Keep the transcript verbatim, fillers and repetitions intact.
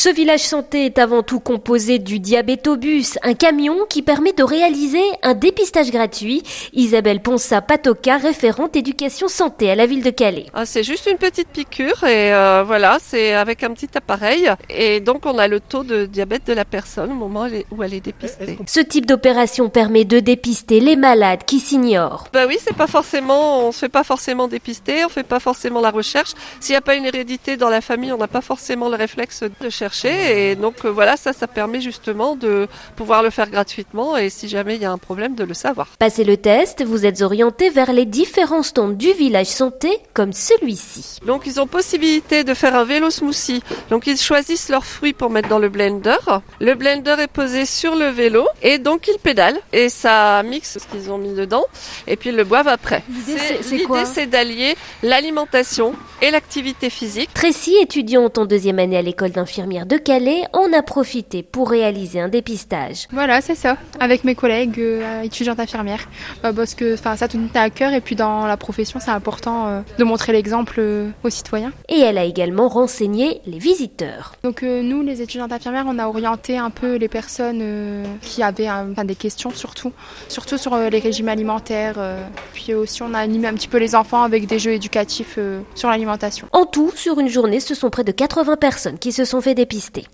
Ce village santé est avant tout composé du diabétobus, un camion qui permet de réaliser un dépistage gratuit. Isabelle Ponsa-Patoka, référente éducation santé à la ville de Calais. Ah, c'est juste une petite piqûre et euh, voilà, c'est avec un petit appareil et donc on a le taux de diabète de la personne au moment où elle est dépistée. Ce type d'opération permet de dépister les malades qui s'ignorent. Bah oui, c'est pas forcément, on se fait pas forcément dépister, on fait pas forcément la recherche. S'il n'y a pas une hérédité dans la famille, on n'a pas forcément le réflexe de chercher et donc euh, voilà, ça, ça permet justement de pouvoir le faire gratuitement et si jamais il y a un problème de le savoir. Passez le test, vous êtes orienté vers les différents stands du village santé comme celui-ci. Donc ils ont possibilité de faire un vélo smoothie. Donc ils choisissent leurs fruits pour mettre dans le blender. Le blender est posé sur le vélo et donc ils pédalent et ça mixe ce qu'ils ont mis dedans et puis ils le boivent après. L'idée c'est, c'est quoi ? L'idée c'est d'allier l'alimentation et l'activité physique. Tracy, étudiante en deuxième année à l'école d'infirmière de Calais, en a profité pour réaliser un dépistage. Voilà, c'est ça, avec mes collègues euh, étudiantes infirmières, euh, parce que ça nous tenait à cœur et puis dans la profession c'est important euh, de montrer l'exemple euh, aux citoyens. Et elle a également renseigné les visiteurs. Donc euh, nous, les étudiantes infirmières, on a orienté un peu les personnes euh, qui avaient euh, enfin, des questions surtout, surtout sur euh, les régimes alimentaires. Euh, puis aussi on a animé un petit peu les enfants avec des jeux éducatifs euh, sur l'alimentation. En tout, sur une journée, ce sont près de quatre-vingts personnes qui se sont fait dépister.